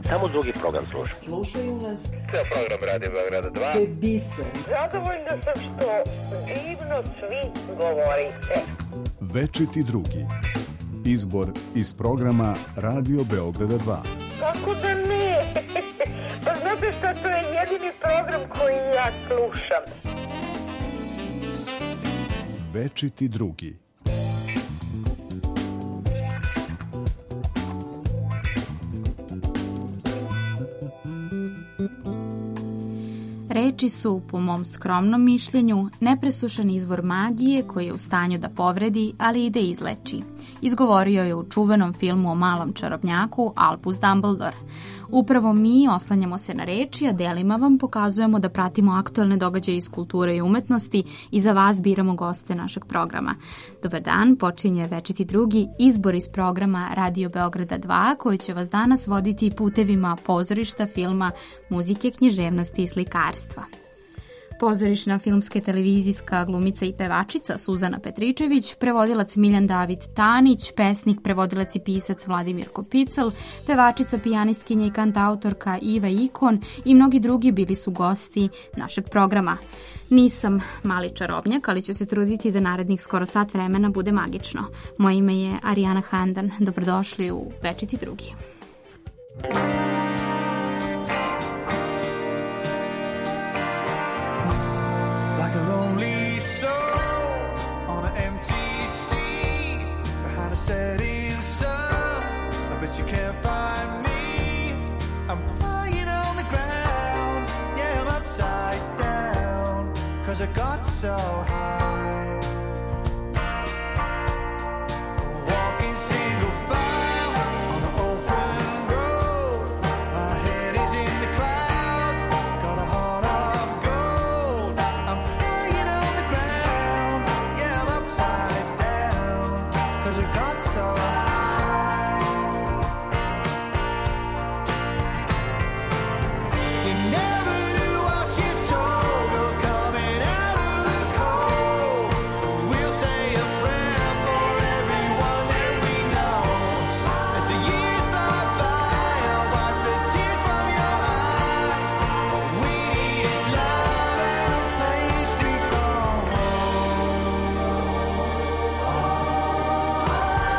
Samo drugi program slušam. Slušaju nas. Ceo program Radio Beograda 2. To je biser. Zadovoljna sam što divno svi govorite. Večiti drugi. Izbor iz programa Radio Beograda 2. Kako da ne? Pa znate šta, to je jedini program koji ja slušam. Večiti drugi. Reči su, po mom skromnom mišljenju, nepresušan izvor magije koji je u stanju da povredi, ali i da izleči. Izgovorio je u čuvenom filmu o malom čarobnjaku Albus Dumbledore. Upravo mi oslanjamo se na reči, a delima vam pokazujemo da pratimo aktuelne događaje iz kulture i umetnosti i za vas biramo goste našeg programa. Dobar dan, počinje Večiti drugi, izbor iz programa Radio Beograda 2, koji će vas danas voditi putevima pozorišta, filma, muzike, književnosti i slikarstva. Pozorišna, filmska, televizijska glumica i pevačica Suzana Petričević, prevodilac Miljan David Tanić, pesnik, prevodilac i pisac Vladimir Kopicl, pevačica, pijanistkinja i kantautorka Iva Ikon i mnogi drugi bili su gosti našeg programa. Nisam mali čarobnjak, ali ću se truditi da narednih skoro sat vremena bude magično. Moje ime je Arijana Handan. Dobrodošli u Večiti drugi. Like a lonely soul on an empty sea behind a setting sun. I bet you can't find me. I'm lying on the ground. Yeah, I'm upside down 'cause I got so high. Walking single file on the open road. My head is in the clouds. Got a heart of gold. I'm lying on the ground. Yeah, I'm upside down 'cause I got so high. You never knew what you told. You're coming out of the cold. We'll say a prayer for everyone that we know. As the years fly by, I'll wipe the tears from your eye. All we need is love and a place we call home.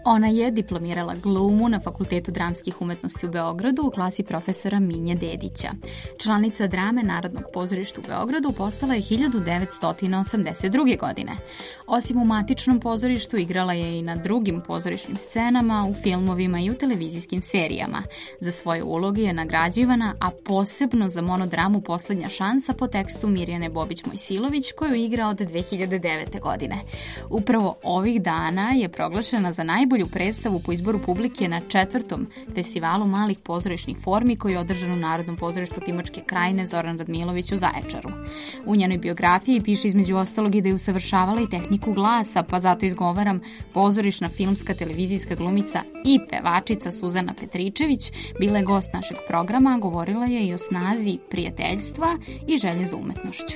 Ona je diplomirala glumu na Fakultetu dramskih umetnosti u Beogradu u klasi profesora Minje Dedića. Članica drame Narodnog pozorišta u Beogradu postala je 1982. godine. Osim u matičnom pozorištu, igrala je i na drugim pozorišnim scenama, u filmovima i u televizijskim serijama. Za svoje uloge je nagrađivana, a posebno za monodramu Poslednja šansa po tekstu Mirjane Bobić-Mojsilović, koju igra od 2009. godine. Upravo ovih dana je proglašena za najbolju predstavu po izboru publike na 4. festivalu malih pozorišnih formi koji je održan u Narodnom pozorištu Timočke krajine Zoran Radmilović u Zaječaru. U njenoj biografiji piše između ostalog i da je usavršavala i tehniku glasa, pa zato izgovaram pozorišna, filmska, televizijska glumica i pevačica Suzana Petričević bila je gost našeg programa, govorila je i o snazi prijateljstva i želje za umetnošću.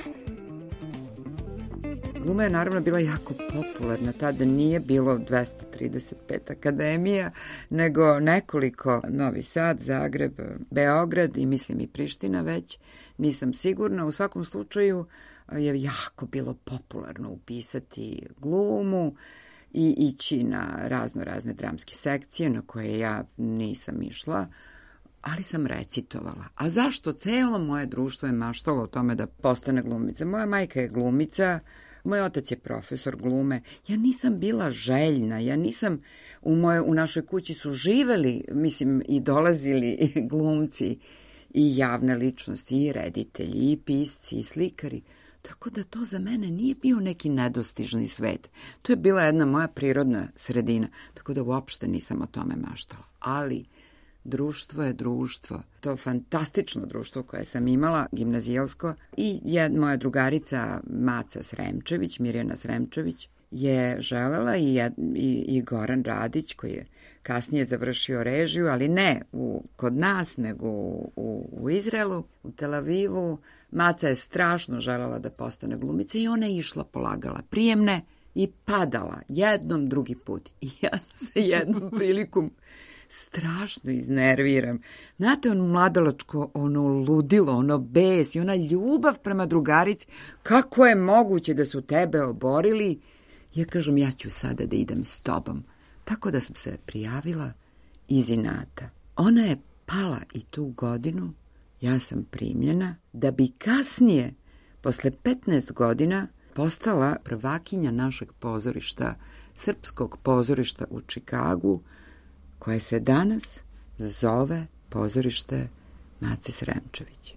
Gluma je naravno bila jako popularna, tada nije bilo 235 akademija, nego nekoliko, Novi Sad, Zagreb, Beograd i mislim i Priština već, nisam sigurna. U svakom slučaju je jako bilo popularno upisati glumu i ići na razne dramske sekcije na koje ja nisam išla, ali sam recitovala. A zašto? Celo moje društvo je maštalo o tome da postane glumica. Moja majka je glumica, moj otac je profesor glume. Ja nisam bila željna, ja nisam, u našoj kući su živeli, mislim, i dolazili glumci i javne ličnosti, i reditelji, i pisci, i slikari. Tako da to za mene nije bio neki nedostižni svet. To je bila jedna moja prirodna sredina, tako da uopšte nisam o tome maštala. Ali društvo je društvo. To fantastično društvo koje sam imala, gimnazijalsko, i moja drugarica Maca Sremčević, Mirjana Sremčević, je želela i Goran Radić, koji je kasnije završio režiju, ali ne kod nas, nego u Izraelu, u Tel Avivu. Maca je strašno želela da postane glumica i ona je išla, polagala prijemne i padala jednom, drugi put. I ja se jednom prilikom strašno iznerviram. Znate, ono mladalačko, ono ludilo, ono bes i ona ljubav prema drugarici. Kako je moguće da su tebe oborili? Ja kažem, ja ću sada da idem s tobom. Tako da sam se prijavila iz inata. Ona je pala i tu godinu, ja sam primljena, da bi kasnije, posle 15 godina, postala prvakinja našeg pozorišta, srpskog pozorišta u Čikagu, koje se danas zove pozorište Mace Sremčević.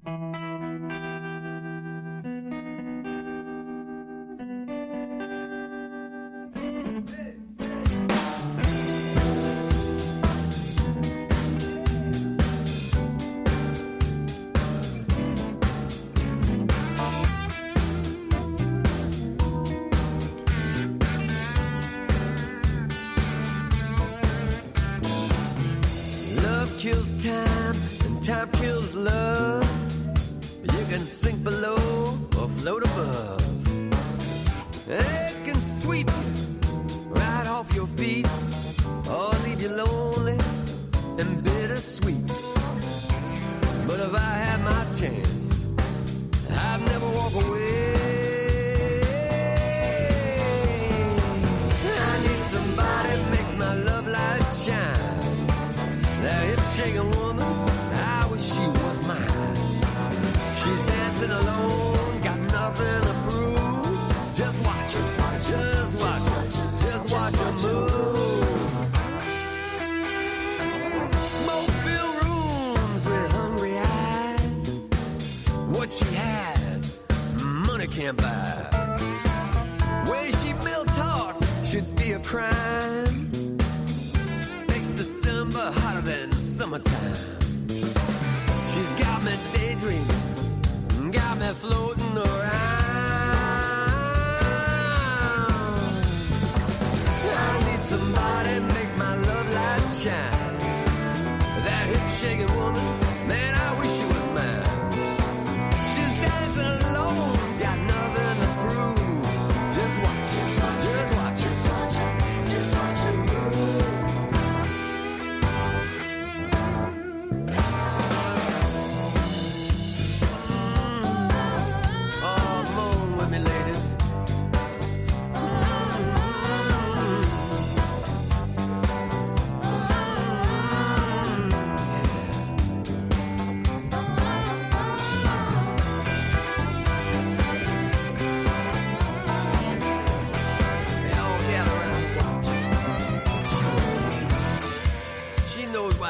Kills time and time kills love. You can sink below or float above. It can sweep you right off your feet or leave you lonely and bittersweet. But if I had my chance, I'd never walk away. I need somebody that makes my love light shine. That hip-shaking woman, I wish she was mine. She's dancing alone, got nothing to prove. Just watch her, just watch her move. Smoke-filled rooms with hungry eyes. What she has, money can't buy. Way she builds hearts should be a crime. December hotter than summertime. She's got me daydreaming, got me floating around. I need somebody to make my love light shine. That hip-shaking woman, man, I wish she was mine. She's dancing alone, got nothing to prove. Just watch her, just watch her, just watch her move.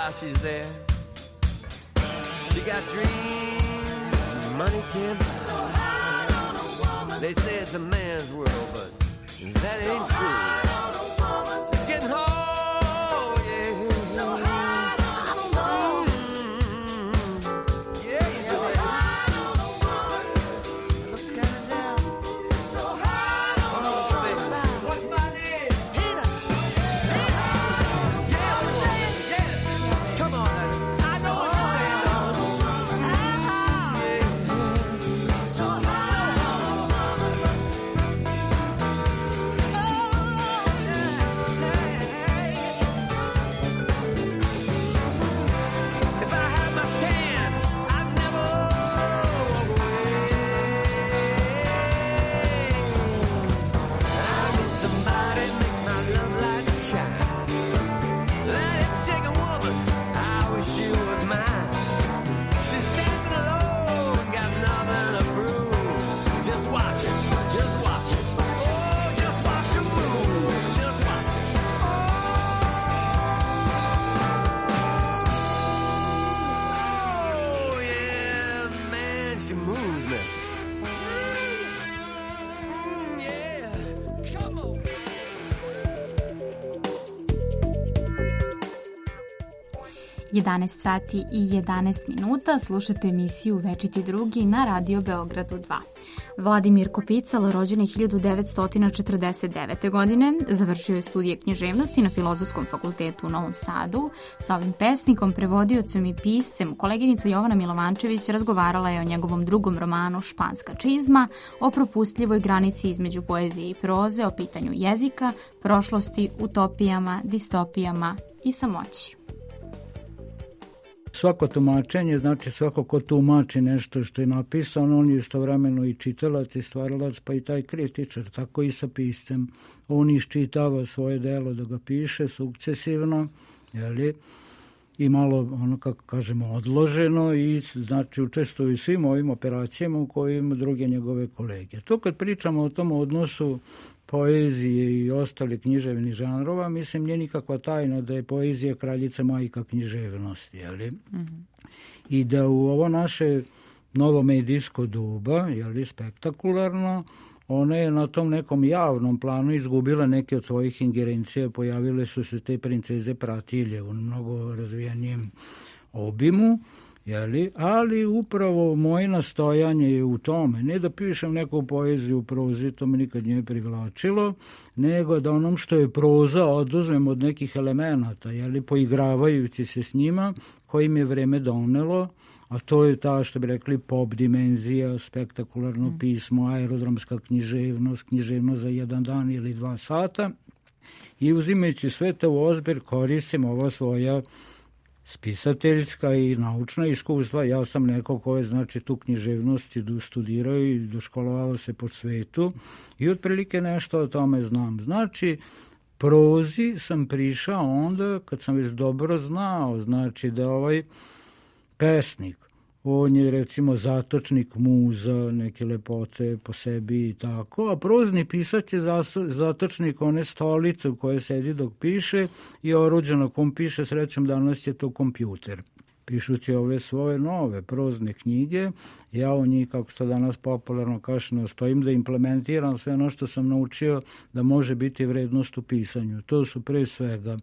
while she's there. She got dreams, money can't buy. So hard on a woman. They say it's a man's world, but that ain't true. It's getting hard, yeah. So hard on a woman. Yeah, so hard on a woman. Looks kind of down. So hard on a woman. What's my name? Peter. So hard. Yeah, I'm saying, yeah. Come on, honey. I know what you're saying, though. So hard. If I had my chance, I'd never walk away. I need somebody to make my love light shine. That hip-shaking woman, I wish she was mine. She's dancing alone, got nothing to prove. Just watch us, just watch us. Oh, just watch her move, just watch it. Oh, yeah, man, she moves me. Yeah, come on. 11 sati i 11 minuta, slušate emisiju Večiti drugi na Radio Beogradu 2. Vladimir Kopical, rođen je 1949. godine, završio je studije književnosti na Filozofskom fakultetu u Novom Sadu. Sa ovim pesnikom, prevodiocem i piscem, koleginica Jovana Milovančević razgovarala je o njegovom drugom romanu Španska čizma, o propustljivoj granici između poezije i proze, o pitanju jezika, prošlosti, utopijama, distopijama i samoći. Svako tumačenje, znači svako ko tumači nešto što je napisano, on je istovremeno i čitalac i stvaralac, pa i taj kritičar, tako i sa piscem. On iščitava svoje delo da ga piše sukcesivno, jeli, i malo, ono kako kažemo, odloženo i znači učestvuje u svim ovim operacijama u kojima druge njegove kolege. To kad pričamo o tom odnosu poezije i ostali književnih žanrova, mislim, nije nikakva tajna da je poezija kraljica majka književnosti, jeli? I da u ovo naše novo medijsko doba, jeli, spektakularno, ona je na tom nekom javnom planu izgubila neke od svojih ingerencija, pojavile su se te princeze pratilje u mnogo razvijenijem obimu, jeli? Ali upravo moje nastojanje je u tome, ne da pišem neku poeziju u prozi, to me nikad nije privlačilo, nego da onom što je proza oduzmem od nekih elemenata, jeli? Poigravajući se s njima, kojim je vreme donelo, a to je ta, što bi rekli, pop dimenzija, spektakularno pismo, aerodromska književnost, književnost za 1 dan ili 2 sata. I uzimajući sve to u ozbir, koristim ova svoja spisateljska i naučna iskustva. Ja sam neko ko je, znači, tu književnost studirao i doškolovao se po svetu i otprilike nešto o tome znam. Znači, prozi sam prišao onda kad sam već dobro znao, znači da ovaj pesnik, on je recimo zatočnik muza, neke lepote po sebi i tako, a prozni pisac je zatočnik one stolice u kojoj sedi dok piše i oruđe na kom piše, srećom danas je to kompjuter. Pišući ove svoje nove prozne knjige, ja u njih, kako to danas popularno kaže, nastojim da implementiram sve ono što sam naučio da može biti vrednost u pisanju. To su pre svega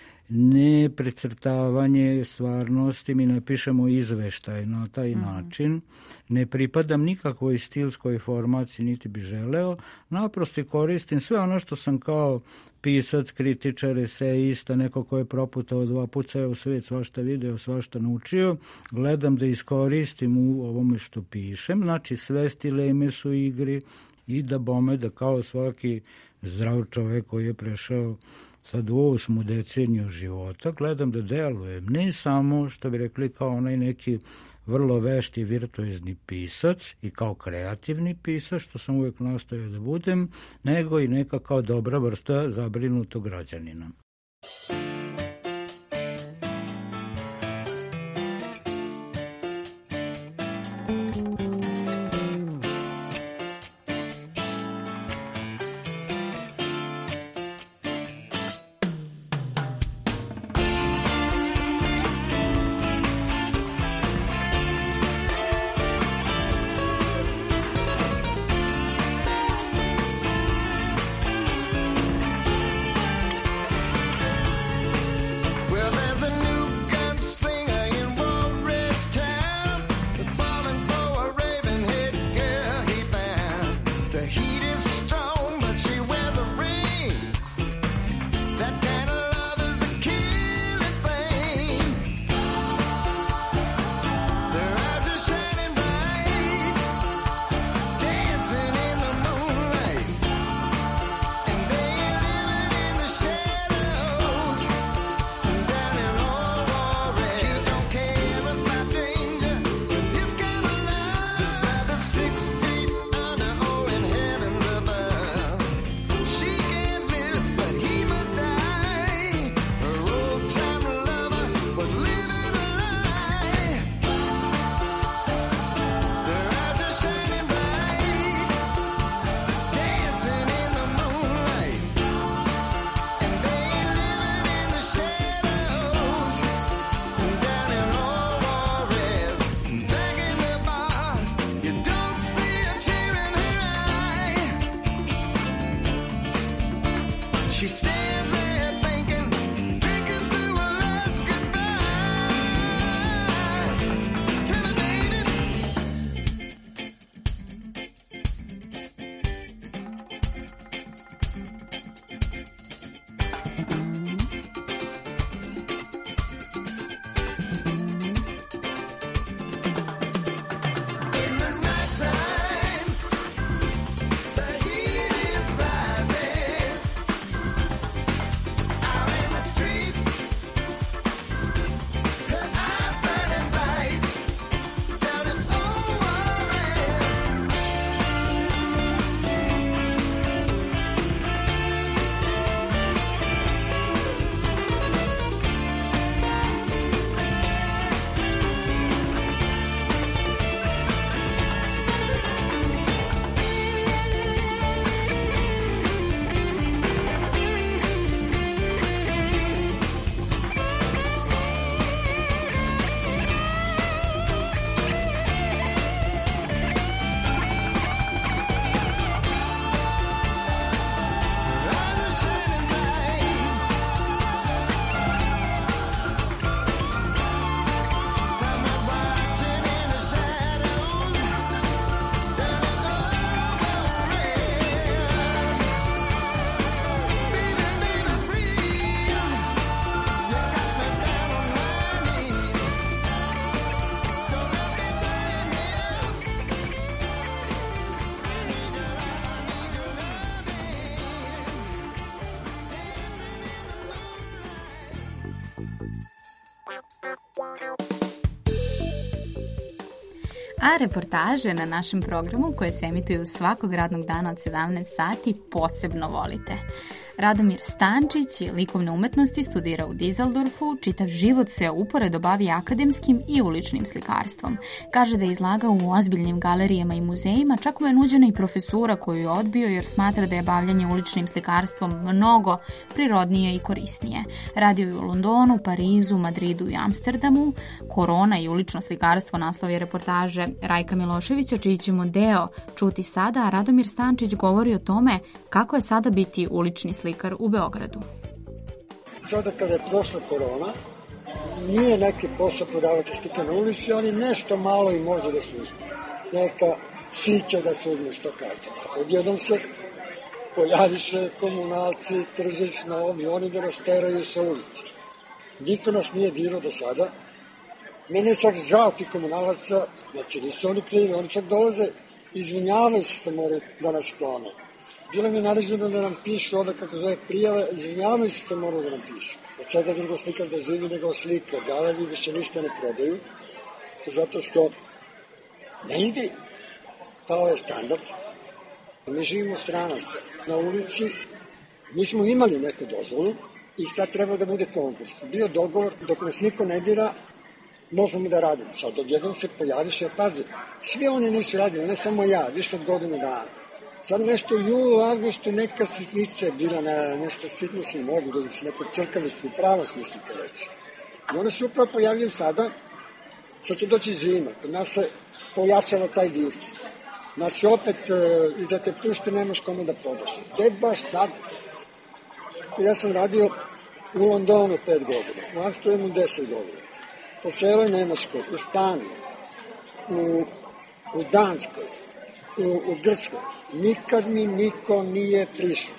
ne precrtavanje stvarnosti, mi ne pišemo izveštaj na taj način, ne pripadam nikakvoj stilskoj formaciji, niti bi želeo, naprosto koristim sve ono što sam kao pisac, kritičar, esejista, neko ko je proputao 2 puta ceo svet, svašta video, svašta naučio, gledam da iskoristim u ovome što pišem, znači sve stileme su u igri i da bome da kao svaki zdrav čovek koji je prešao sad u 8. deceniju života, gledam da delujem, ne samo, što bi rekli, kao onaj neki vrlo vešti virtuozni pisac i kao kreativni pisac, što sam uvijek nastojao da budem, nego i neka kao dobra vrsta zabrinutog građanina. A reportaže na našem programu koje se emituju svakog radnog dana od 17 sati posebno volite. Radomir Stančić je likovne umetnosti, studira u Dizeldorfu, čitav život se uporedo bavi akademskim i uličnim slikarstvom. Kaže da je izlagao u ozbiljnim galerijama i muzejima, čak mu je nuđena i profesura koju je odbio jer smatra da je bavljanje uličnim slikarstvom mnogo prirodnije i korisnije. Radio je u Londonu, Parizu, Madridu i Amsterdamu. Korona i ulično slikarstvo naslov je reportaže Rajka Miloševića, čiji ćemo deo čuti sada, a Radomir Stančić govori o tome kako je sada biti ulični slikar u Beogradu. Sada kada je prošla korona, nije neki posao prodavati slike na ulici, ali nešto malo i može da se uzme. Neka sića da se uzme, što kažete. Odjednom se pojaviše komunalci, tržišno, ovi, oni da nas teraju sa ulici. Niko nas nije dirao do sada. Mene je čak žao ti komunalaca, znači nisu oni krivi, oni čak dolaze, izvinjavaju se što moraju da nas klone. Bilo mi je naređeno da nam pišu ove, kako zove, prijave, izvinjavaju se što moraju da nam pišu. Od čega drugo slikar da živi nego slika. Galeriji više ništa ne prodaju, zato što ne ide. Pao je standard. Mi živimo stranaca. Na ulici mi smo imali neku dozvolu i sad treba da bude konkurs. Bio dogovor, dok nas niko ne dira, možemo da radimo. Sad odjednom se pojaviše, pazi, svi oni nisu radili, ne samo ja, više od godinu dana. Sad nešto u julu, avgustu, neka sitnica je bila, nešto sitno se mogu da se neku crkavicu, u pravom smislu te reći. I one se upravo pojavljaju sada, sad će doći zima, kod nas se pojačava taj virus. Znači opet, i da te pušte, nemaš kome da prodaš. Gde baš sad? Ja sam radio u Londonu 5 godina, u Amsterdamu 10 godina, po celoj Nemačkoj, u Španiji, u Danskoj, u Grčkoj. Nikad mi niko nije prišao.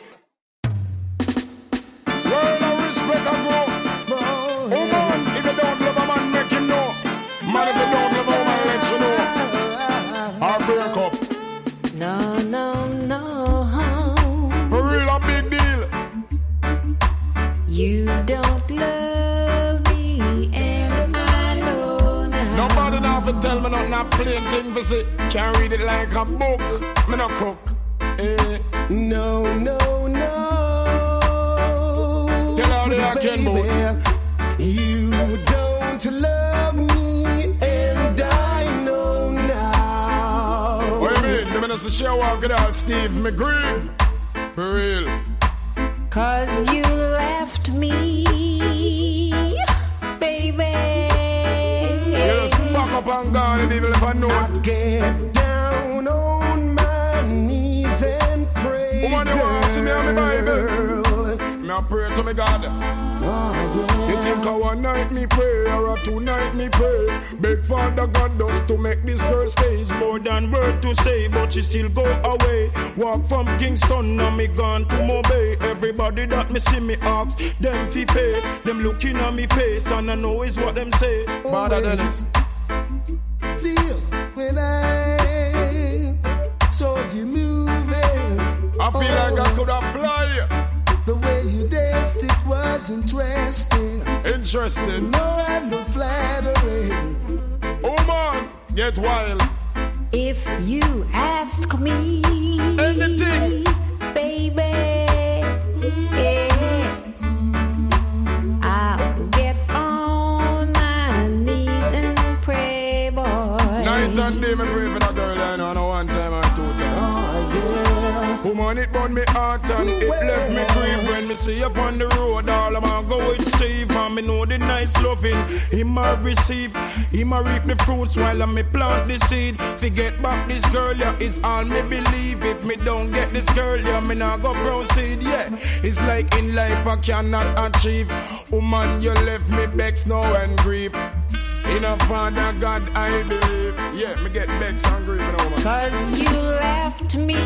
No, no, no. Real a big deal. You don't love me, and I know now. Nobody now to tell me nothing, not plain thing for say. Can't read it like a book. Me no cook. No, no, no. Tell all the I can book. You don't love me, and I know now. What do you mean? The minister share walk it out, Steve. Me grieve. For real. 'Cause you left me, baby. You just back up and gone and even if I know it. Get down on my knees and pray. Woman, you want to see me on my Bible? Me a pray to me God. You think a one night me pray or a two night me pray? Beg Father God just to make this girl stay. It's more than word to say, but she still go away. Walk from Kingston, now me gone to Mobay. Everybody that me see me ask, them fi pay. Them looking at me face and I know is what them say. Father Dennis. Still, when I saw you moving, I feel like I could have fly. The way you danced, it was interesting. Interesting. No, I'm no flattery. Oh man, get wild. If you ask me, anything, baby, yeah, I'll get on my knees and pray, boy. Night and day me pray for that girl I know one time or two times. Oh, yeah. Woman, it burn me heart and it left me grief. When me see up on the road, all I'm go with Steve. And me know the nice loving him a receive. Him a reap the fruits while I me plant the seed. Forget back this girl, yeah, it's all me believe. If me don't get this girl, yeah, me not go proceed, yeah. It's like in life I cannot achieve. Woman, you left me vexed now and grief. In a Father God I believe. Yeah, me get vexed and grief now, man. 'Cause you left me,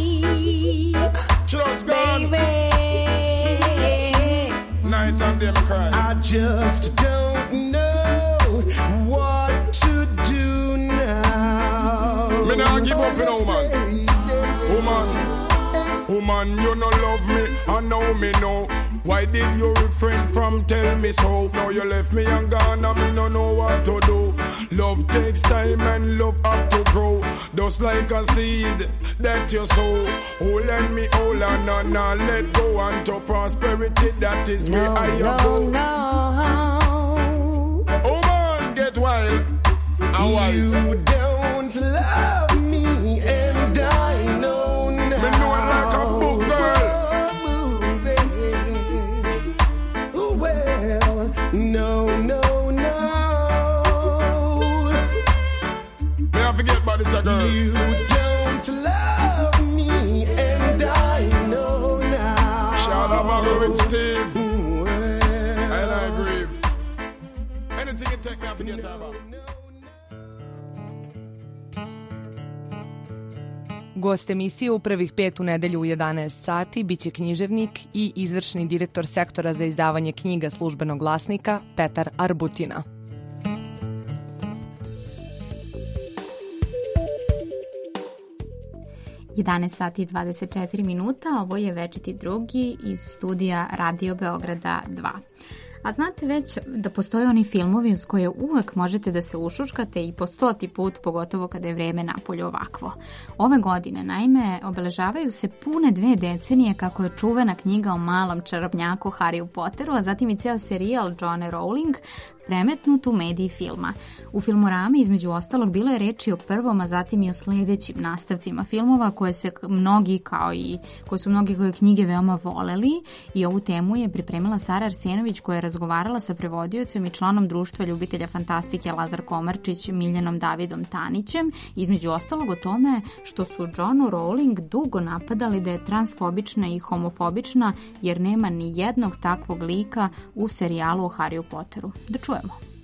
Just gone. baby. Night and day me cry. I just don't know what to do now. Me nah give up, you know, man. Woman, woman, you no love me, I know me know. Why did you refrain from tell me so? Now you left me and gone and me no know what to do. Love takes time and love have to grow. Just like a seed that you sow. Hold on me, hold on, and let go. Unto prosperity, that is where I am go. Oh man, get wild. You don't love me, and I know now. Me know it like a book, girl. Well, no. May I forget about this, girl? You don't love me, and I know now. Shout out Margaret with Steve. And I agree. Anything you take me, I forget about. Gost emisije u prvih 5 u nedelju u 11 sati biće književnik i izvršni direktor sektora za izdavanje knjiga Službenog glasnika Petar Arbutina. sati i 24 minuta, ovo je večiti drugi iz studija Radio Beograda 2. A znate već da postoje oni filmovi uz koje uvek možete da se ušuškate i po 100. put, pogotovo kada je vreme napolju ovakvo. Ove godine, naime, obeležavaju se pune 2 decenije kako je čuvena knjiga o malom čarobnjaku Harryu Potteru, a zatim i ceo serijal Joanne Rowling premetnut u mediji filma. U Filmorami, između ostalog, bilo je reči o prvom, a zatim i o sledećim nastavcima filmova koje su mnogi koje knjige veoma voleli, i ovu temu je pripremila Sara Arsenović, koja je razgovarala sa prevodiocem i članom Društva ljubitelja fantastike Lazar Komarčić, Miljanom Davidom Tanićem, između ostalog o tome što su Joannu Rowling dugo napadali da je transfobična i homofobična jer nema ni jednog takvog lika u serijalu o Harryu Potteru. Da čujemo.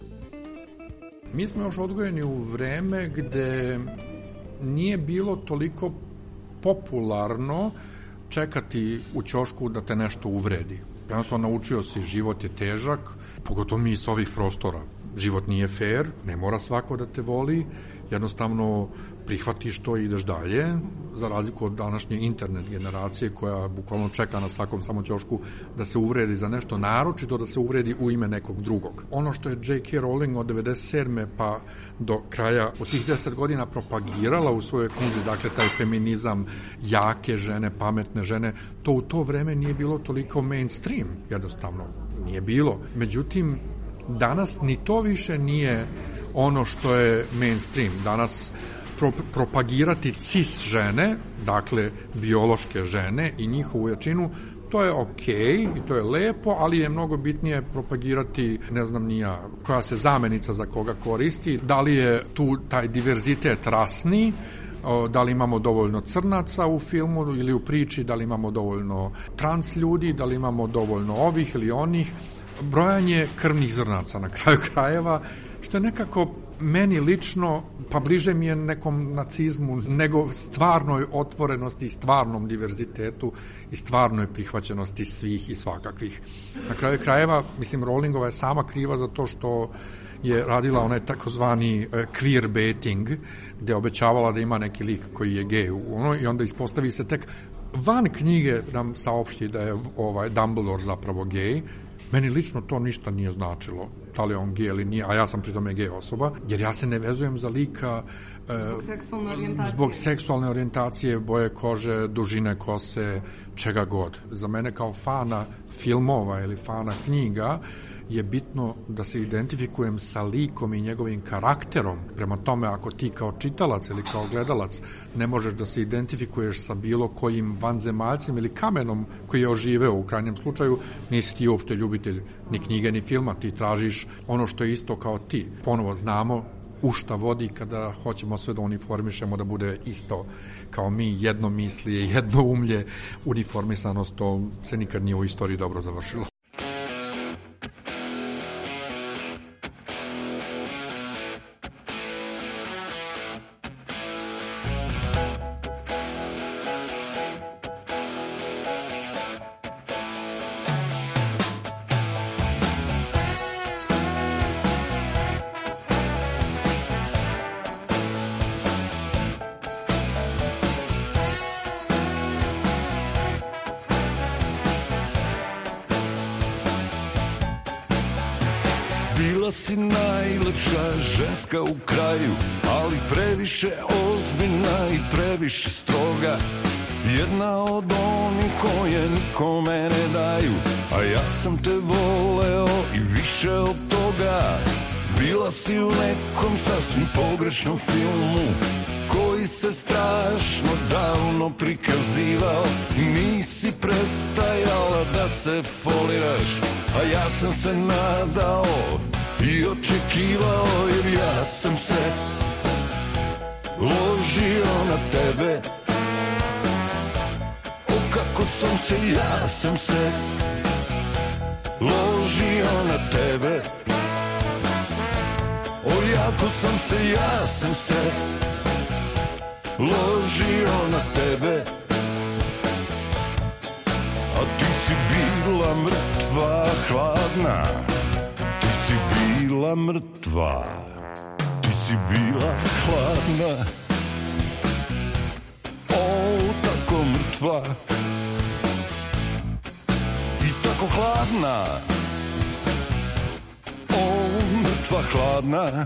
Mi smo još odgojeni u vreme gde nije bilo toliko popularno čekati u ćošku da te nešto uvredi. Jednostavno naučio si, život je težak, pogotovo mi s ovih prostora. Život nije fair, ne mora svako da te voli, jednostavno prihvatiš to i ideš dalje, za razliku od današnje internet generacije koja bukvalno čeka na svakom samo ćošku da se uvredi za nešto, naročito da se uvredi u ime nekog drugog. Ono što je J.K. Rowling od 97. pa do kraja od tih 10 godina propagirala u svojoj knjizi, dakle taj feminizam, jake žene, pametne žene, to u to vreme nije bilo toliko mainstream, jednostavno nije bilo. Međutim, danas ni to više nije ono što je mainstream. Danas propagirati cis žene, dakle biološke žene i njihovu jačinu, to je okej i to je lepo, ali je mnogo bitnije propagirati, ne znam ni ja, koja se zamenica za koga koristi, da li je tu taj diverzitet rasni, da li imamo dovoljno crnaca u filmu ili u priči, da li imamo dovoljno trans ljudi, da li imamo dovoljno ovih ili onih, brojanje krvnih zrnaca na kraju krajeva, što je nekako meni lično, pa bliže mi je nekom nacizmu nego stvarnoj otvorenosti i stvarnom diverzitetu i stvarnoj prihvaćenosti svih i svakakvih. Na kraju krajeva, mislim, Rowlingova je sama kriva za to što je radila onaj takozvani queer baiting, gde je obećavala da ima neki lik koji je gej i onda ispostavi se tek van knjige nam saopšti da je Dumbledore zapravo gej. Meni lično to ništa nije značilo, da li je on gej ili nije, a ja sam pri tome gej osoba, jer ja se ne vezujem za lika zbog seksualne orijentacije, boje kože, dužine kose, čega god. Za mene kao fana filmova ili fana knjiga je bitno da se identifikujem sa likom i njegovim karakterom. Prema tome, ako ti kao čitalac ili kao gledalac ne možeš da se identifikuješ sa bilo kojim vanzemaljcem ili kamenom koji je oživeo u krajnjem slučaju, nisi ti uopšte ljubitelj ni knjige ni filma, ti tražiš ono što je isto kao ti. Ponovo znamo u šta vodi kada hoćemo sve da uniformišemo da bude isto kao mi, jedno mislije, jedno umlje, uniformisanost, to se nikad nije u istoriji dobro završilo. Bila si najlepša ženska u kraju, ali previše ozbiljna i previše stroga. Jedna od onih koje nikome ne daju, a ja sam te voleo i više od toga. Bila si u nekom sasvim pogrešnom filmu koji se strašno davno prikazivao. Nisi prestajala da se foliraš, a ja sam se nadao i očekivao, jer ja sam se ložio na tebe. O kako sam se, ja sam se ložio na tebe. O jako sam se, ja sam se ložio na tebe. A ti si bila mrtva, hladna. Ti si bila mrtva. Ti si bila hladna. O, tako mrtva i tako hladna. O, mrtva hladna.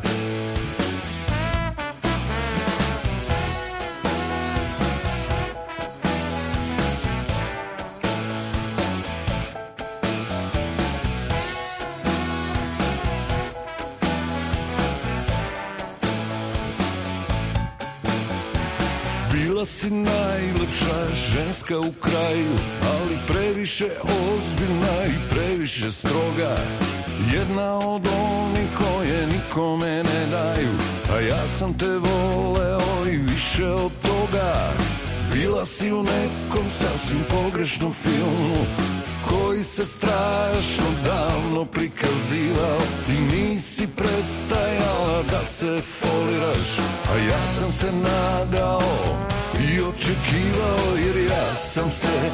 Bila si najlepša ženska u kraju, ali previše ozbiljna i previše stroga. Jedna od onih koje nikome ne daju, a ja sam te voleo i više od toga. Bila si u nekom sasvim pogrešnom filmu koji se strašno davno prikazivao i nisi prestajala da se foliraš, a ja sam se nadao i očekivao, jer ja sam se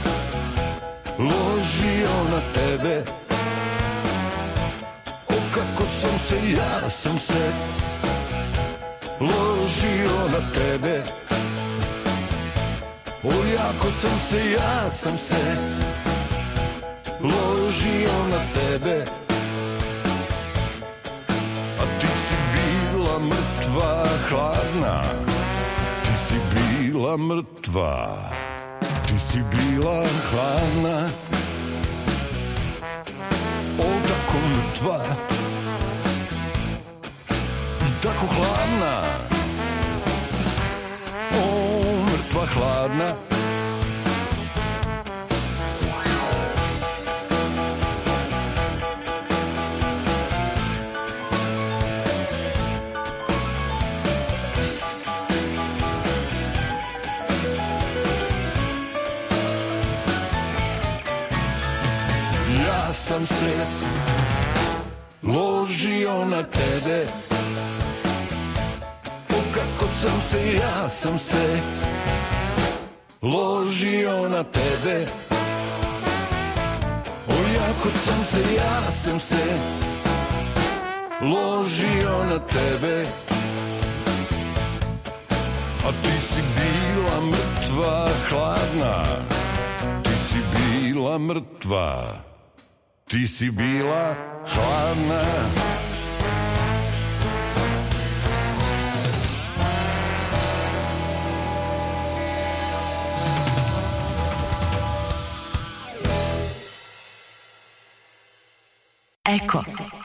ložio na tebe. O kako sam se, ja sam se ložio na tebe. O jako sam se, ja sam se ložio na tebe. A ti si bila mrtva, hladna. Ti si bila mrtva. Ti si bila hladna. O, tako mrtva i tako hladna. O, mrtva hladna. Ja sam se ložio na tebe. O kako sam se, ja sam se ložio na tebe. O jako sam se, ja sam se ložio na tebe. A ti si bila mrtva, hladna. Ti si bila mrtva. Ti si bila hladna. Eko.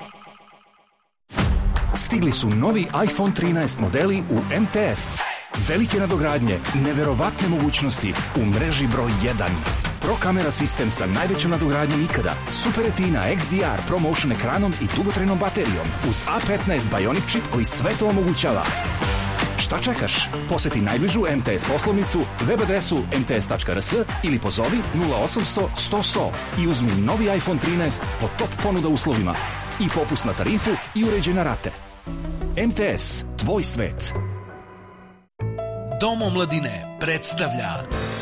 Stigli su novi iPhone 13 modeli u MTS. Velike nadogradnje, neverovatne mogućnosti u mreži broj 1. Pro kamera sistem sa najvećom nadogradnjom ikada, Super Retina XDR ProMotion ekranom i dugotrajnom baterijom uz A15 Bionic čip koji sve to omogućava. Šta čekaš? Poseti najbližu MTS poslovnicu, web adresu mts.rs ili pozovi 0800 100 100 i uzmi novi iPhone 13 po top ponuda uslovima i popust na tarifu i uređene rate. MTS, tvoj svet. Dom omladine predstavlja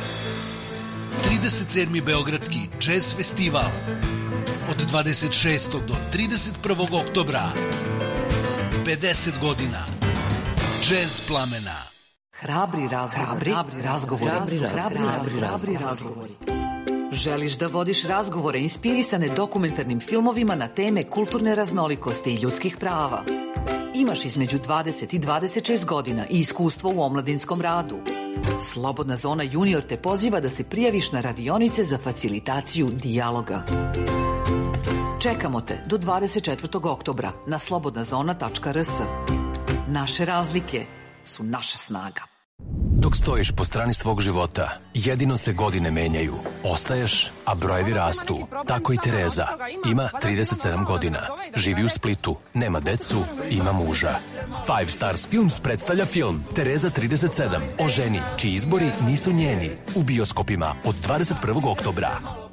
37. Beogradski jazz festival od 26. do 31. oktobra. 50 godina Jazz plamena. Hrabri razgovori. Želiš da vodiš razgovore inspirisane dokumentarnim filmovima na teme kulturne raznolikosti i ljudskih prava? Imaš između 20 i 26 godina i iskustvo u omladinskom radu. Slobodna zona junior te poziva da se prijaviš na radionice za facilitaciju dijaloga. Čekamo te do 24. oktobra na slobodnazona.rs. Naše razlike su naša snaga. Dok stojiš po strani svog života, jedino se godine menjaju. Ostaješ, a brojevi rastu. Tako i Tereza. Ima 37 godina. Živi u Splitu. Nema decu, ima muža. Five Stars Films predstavlja film Tereza 37 o ženi čiji izbori nisu njeni. U bioskopima od 21. oktobra.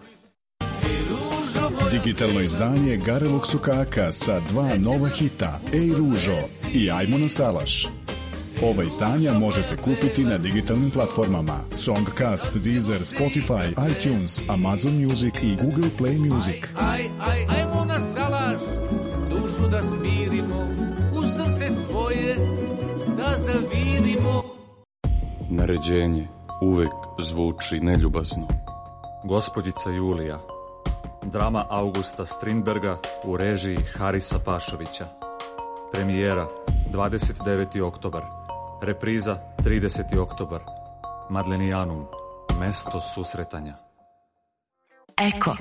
Digitalno izdanje Garelog Sukaka sa 2 nova hita Ej Ružo i Ajmo na salaš. Ova izdanja možete kupiti na digitalnim platformama Songcast, Deezer, Spotify, iTunes, Amazon Music i Google Play Music. Ajmo na salaš, dušu da smirimo, u srce svoje da zavirimo. Naređenje uvek zvuči neljubazno. Gospođica Julija. Drama Augusta Strindberga u režiji Harisa Pašovića. Premijera 29. oktobar. Repriza 30. oktobar. Madlenijanum. Mesto susretanja. Eko.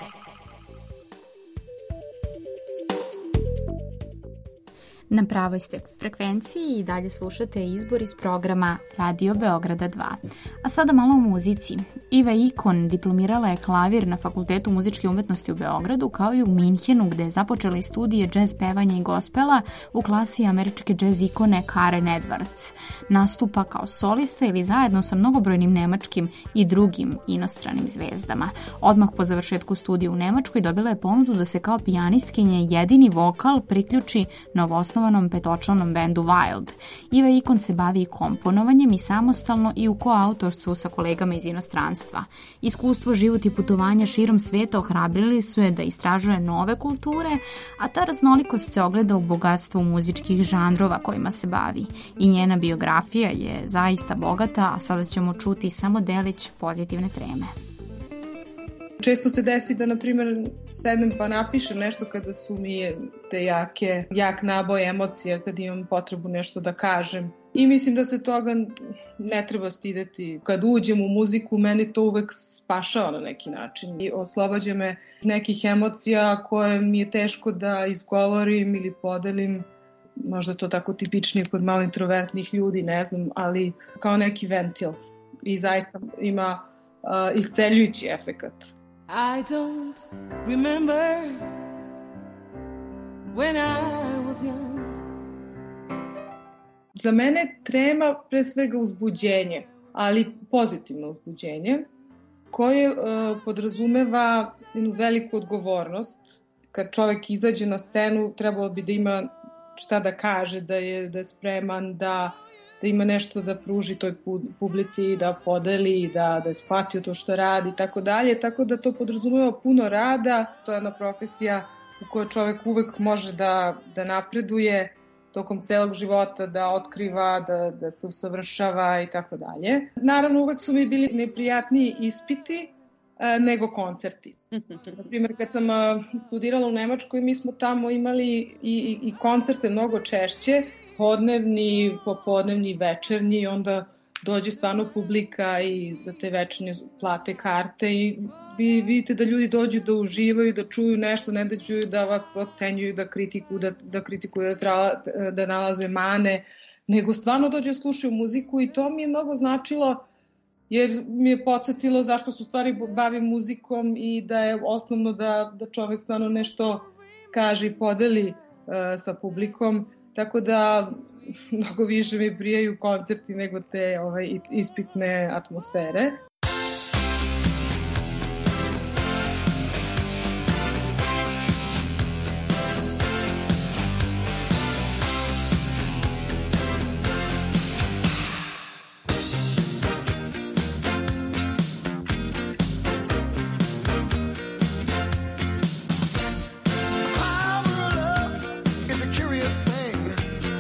Na pravoj ste frekvenciji i dalje slušate izbor iz programa Radio Beograda 2. A sada malo o muzici. Iva Ikon diplomirala je klavir na Fakultetu muzičke umetnosti u Beogradu, kao i u Minhenu, gde je započela i studije džez pevanja i gospela u klasi američke džez ikone Karen Edwards. Nastupa kao solista ili zajedno sa mnogobrojnim nemačkim i drugim inostranim zvezdama. Odmah po završetku studija u Nemačkoj dobila je ponudu da se kao pijanistkinje jedini vokal priključi novoosnovanom petočlanom bendu Wild. Iva Ikon se bavi i komponovanjem i samostalno i u koautorstvu sa kolegama iz inostranstva. Iskustvo, život i putovanja širom sveta ohrabrili su je da istražuje nove kulture, a ta raznolikost se ogleda u bogatstvu muzičkih žanrova kojima se bavi. I njena biografija je zaista bogata, a sada ćemo čuti samo delić pozitivne treme. Često se desi da, na primjer, sedem pa napišem nešto kada su mi te jak naboj emocija, kad imam potrebu nešto da kažem. I mislim da se toga ne treba stideti. Kad uđem u muziku, meni to uvek spašava na neki način. I oslobađa me nekih emocija koje mi je teško da izgovorim ili podelim. Možda to tako tipičnije kod malo introvertnih ljudi, ne znam, ali kao neki ventil. I zaista ima isceljujući efekat. I don't remember when I was young. Za mene trema pre svega uzbuđenje, ali pozitivno uzbuđenje, koje podrazumeva jednu veliku odgovornost. Kad čovek izađe na scenu, trebalo bi da ima šta da kaže, da je spreman, da ima nešto da pruži toj publici, da podeli, da je shvatio to što radi i tako dalje. Tako da to podrazumeva puno rada. To je jedna profesija u kojoj čovek uvek može da napreduje tokom celog života, da otkriva, da se usavršava i tako dalje. Naravno, uvek su mi bili neprijatniji ispiti nego koncerti. Na primjer, kad sam studirala u Nemačkoj, mi smo tamo imali i koncerte mnogo češće, podnevni, popodnevni, večernji, onda dođe stvarno publika i za te večernje plate karte i vi vidite da ljudi dođu da uživaju, da čuju nešto, ne da čuju da vas ocenjuju, da kritikuju, da nalaze mane, nego stvarno dođu da slušaju muziku i to mi je mnogo značilo jer mi je podsjetilo zašto se u stvari bavim muzikom i da je osnovno da čovek stvarno nešto kaže i podeli sa publikom. Tako da mnogo više mi prijaju koncerti nego te ispitne atmosfere.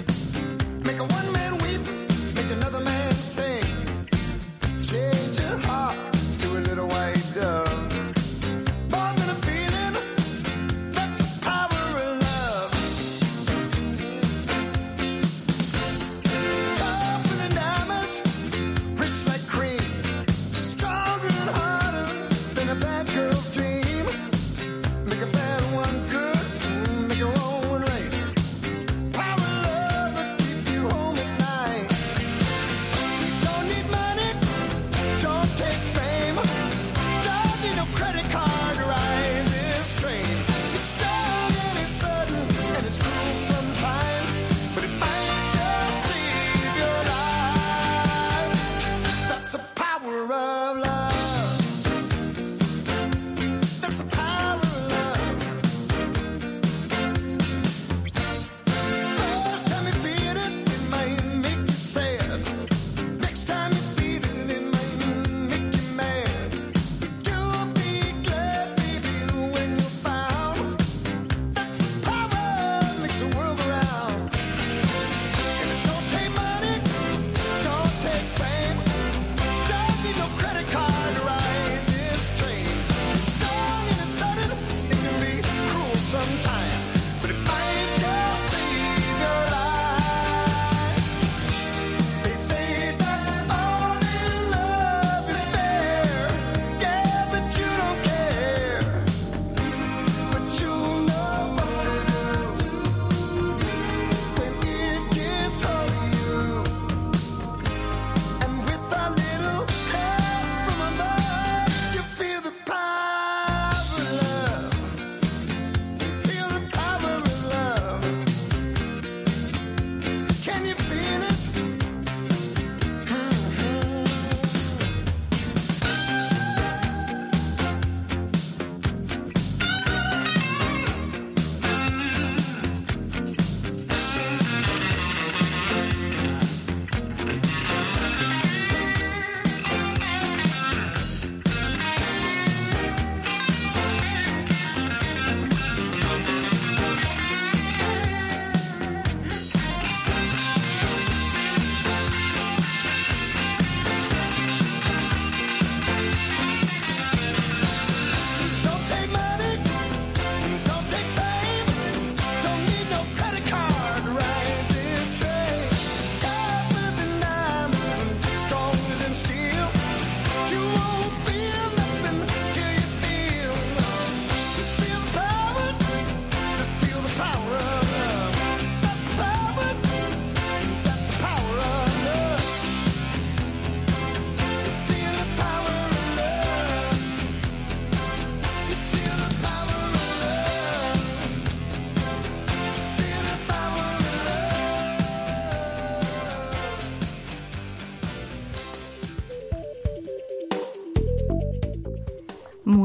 Make a one man weep, make another man sing. Change your heart.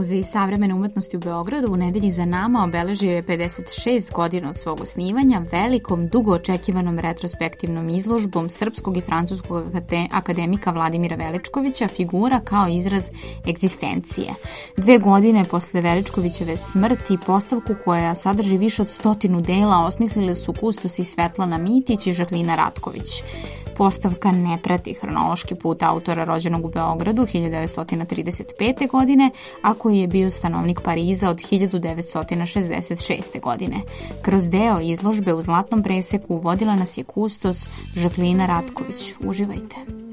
Muzej savremene umetnosti u Beogradu u nedelji za nama obeležio je 56 godina od svog osnivanja velikom, dugo očekivanom retrospektivnom izložbom srpskog i francuskog akademika Vladimira Veličkovića Figura kao izraz egzistencije. 2 godine posle Veličkovićeve smrti postavku koja sadrži više od 100 dela osmislile su kustosi Svetlana Mitić i Žaklina Ratković. Postavka ne prati hronološki put autora rođenog u Beogradu 1935. godine, a koji je bio stanovnik Pariza od 1966. godine. Kroz deo izložbe u zlatnom preseku vodila nas je kustos Žaklina Ratković. Uživajte.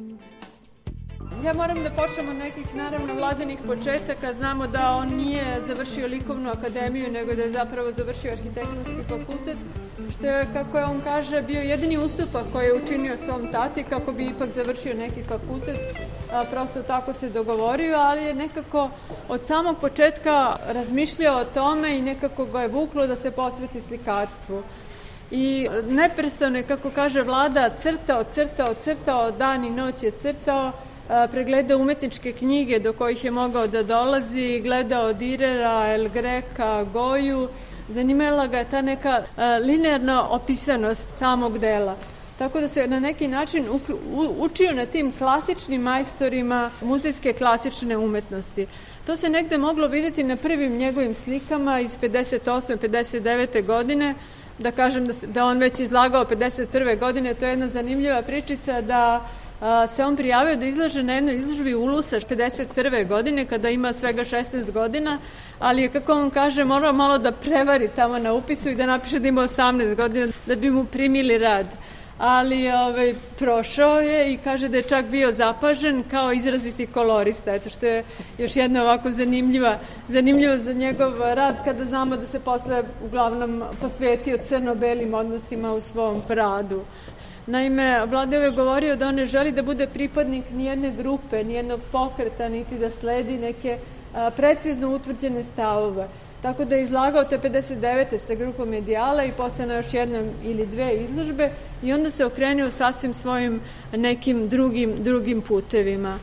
Ja moram da počnem od nekih, naravno, vladinih početaka. Znamo da on nije završio likovnu akademiju, nego da je zapravo završio arhitektonski fakultet, što je, kako je on kaže, bio jedini ustupak koji je učinio svom tati kako bi ipak završio neki fakultet. Prosto tako se dogovorio, ali je nekako od samog početka razmišljao o tome i nekako ga je vuklo da se posveti slikarstvu. I neprestano je, kako kaže Vlada, crtao, dan i noć je crtao, pregledao umetničke knjige do kojih je mogao da dolazi, gledao Direra, El Greka, Goju. Zanimala ga je ta neka linearna opisanost samog dela. Tako da se na neki način učio na tim klasičnim majstorima muzejske klasične umetnosti. To se negde moglo vidjeti na prvim njegovim slikama iz 58. 59. godine. Da kažem da on već izlagao 51. godine, to je jedna zanimljiva pričica da se on prijavio da izlaže na jednoj izložbi u Ulusaš 51. godine, kada ima svega 16 godina, ali je, kako on kaže, morao malo da prevari tamo na upisu i da napiše da ima 18 godina da bi mu primili rad. Ali prošao je i kaže da je čak bio zapažen kao izraziti kolorista, eto što je još jedna ovako zanimljivo za njegov rad, kada znamo da se posle uglavnom posvetio crno-belim odnosima u svom radu. Naime, Vlada je govorio da on ne želi da bude pripadnik nijedne grupe, nijednog pokreta, niti da sledi neke precizno utvrđene stavove. Tako da je izlagao te 59. sa grupom Ideala i posle na još jednom ili 2 izložbe i onda se okrenuo sasvim svojim nekim drugim putevima.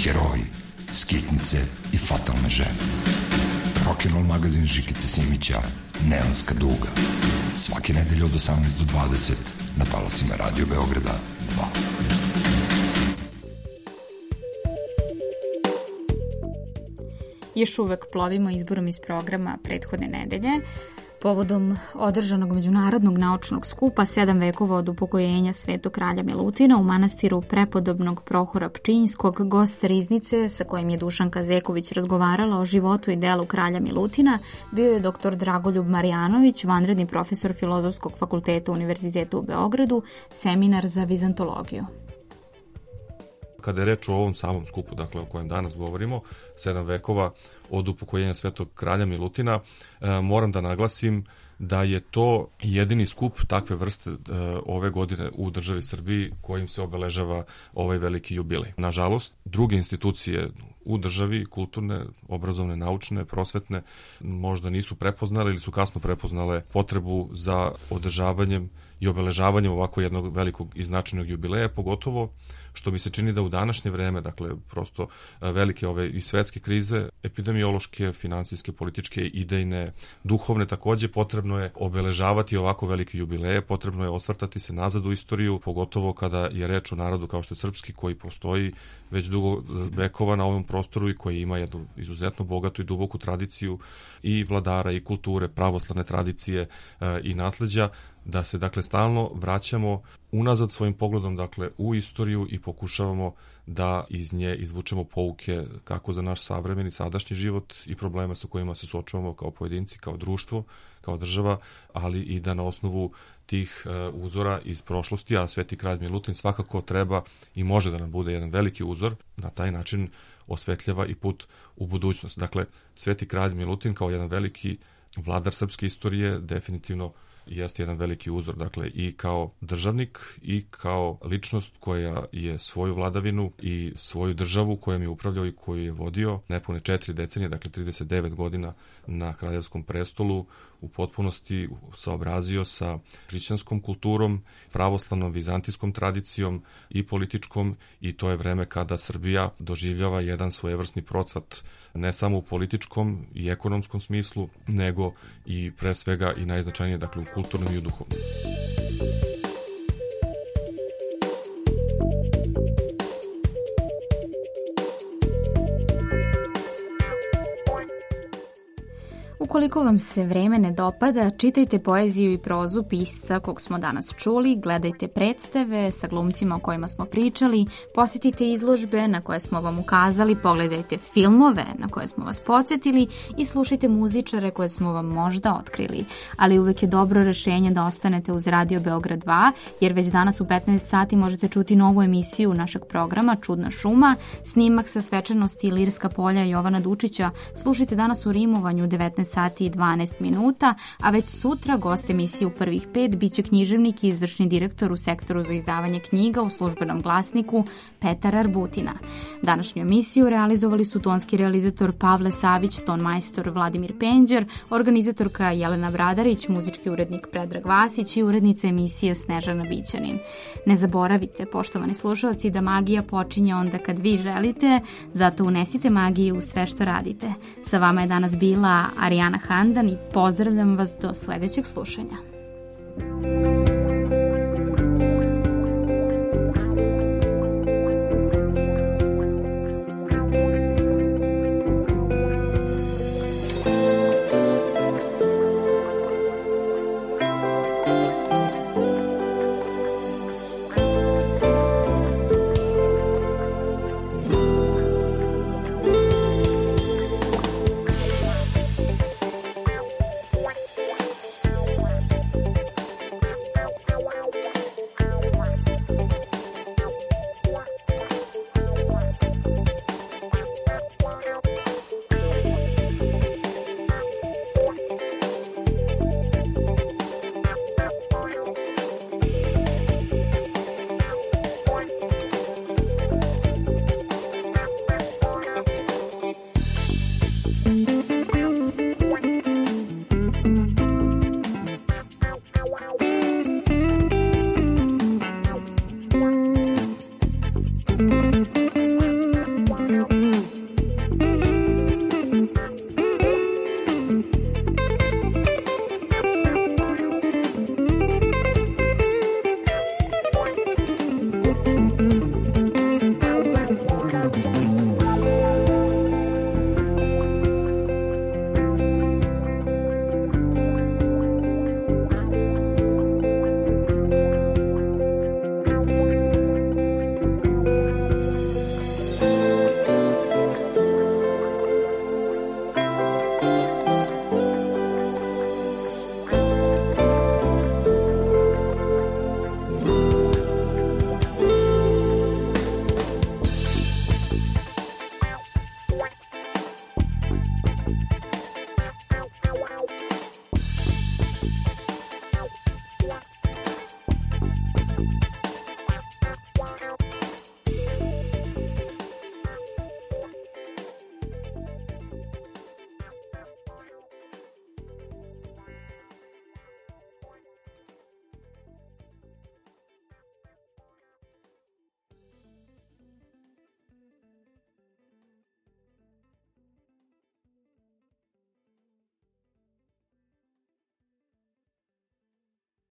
heroji, skitnice i fatalne žene. Rock'n'Roll magazin Žikice Simića, Neonska duga. Svake nedelje od 18 do 20 na talasima Radio Beograda 2. Još uvek plovimo izborom iz programa prethodne nedelje. Povodom održanog međunarodnog naučnog skupa 7 vekova od upokojenja Svetog kralja Milutina u manastiru prepodobnog Prohora Pčinjskog, gost riznice sa kojim je Dušanka Zeković razgovarala o životu i delu kralja Milutina bio je dr. Dragoljub Marjanović, vanredni profesor Filozofskog fakulteta Univerziteta u Beogradu, seminar za vizantologiju. Kada je reč o ovom samom skupu, dakle o kojem danas govorimo, 7 vekova od upokojenja Svetog kralja Milutina, moram da naglasim da je to jedini skup takve vrste ove godine u državi Srbiji kojim se obeležava ovaj veliki jubilej. Nažalost, druge institucije u državi, kulturne, obrazovne, naučne, prosvetne, možda nisu prepoznale ili su kasno prepoznale potrebu za održavanjem i obeležavanjem ovako jednog velikog i značajnog jubileja, pogotovo što mi se čini da u današnje vreme, dakle prosto velike ove i svetske krize, epidemiološke, finansijske, političke, idejne, duhovne, takođe potrebno je obeležavati ovako velike jubileje, potrebno je osvrtati se nazad u istoriju, pogotovo kada je reč o narodu kao što je srpski, koji postoji već dugo vekova na ovom prostoru i koji ima jednu izuzetno bogatu i duboku tradiciju i vladara i kulture, pravoslavne tradicije i nasleđa, da se dakle stalno vraćamo unazad svojim pogledom dakle u istoriju i pokušavamo da iz nje izvučemo pouke kako za naš savremeni sadašnji život i probleme sa kojima se suočavamo kao pojedinci, kao društvo, kao država, ali i da na osnovu tih uzora iz prošlosti, a Sveti kralj Milutin svakako treba i može da nam bude jedan veliki uzor, na taj način osvetljava i put u budućnost. Dakle, Sveti kralj Milutin kao jedan veliki vladar srpske istorije definitivno jeste jedan veliki uzor, dakle i kao državnik i kao ličnost koja je svoju vladavinu i svoju državu kojom je upravljao i koju je vodio nepune 4 decenije, dakle 39 godina na kraljevskom prestolu, u potpunosti saobrazio sa hrišćanskom kulturom, pravoslavnom vizantijskom tradicijom i političkom, i to je vreme kada Srbija doživljava jedan svojevrsni procvat ne samo u političkom i ekonomskom smislu, nego i pre svega i najznačajnije, dakle u kulturnom i u duhovnom. Ukoliko vam se vreme ne dopada, čitajte poeziju i prozu pisca kog smo danas čuli, gledajte predstave sa glumcima o kojima smo pričali, posjetite izložbe na koje smo vam ukazali, pogledajte filmove na koje smo vas podsjetili i slušajte muzičare koje smo vam možda otkrili. Ali uvek je dobro rešenje da ostanete uz Radio Beograd 2, jer već danas u 15 sati možete čuti novu emisiju našeg programa Čudna šuma, snimak sa svečanosti Lirska polja Jovana Dučića. Slušajte danas u rimovanju 19 sati i 12 minuta, a već sutra gost emisije u prvih 5 biće književnik i izvršni direktor u sektoru za izdavanje knjiga u Službenom glasniku Petar Arbutina. Današnju emisiju realizovali su tonski realizator Pavle Savić, ton majstor Vladimir Penđer, organizatorka Jelena Bradarić, muzički urednik Predrag Vasić i urednica emisije Snežana Bićanin. Ne zaboravite, poštovani slušalci, da magija počinje onda kad vi želite, zato unesite magiju u sve što radite. Sa vama je danas bila Arijana Handan i pozdravljam vas do sledećeg slušanja.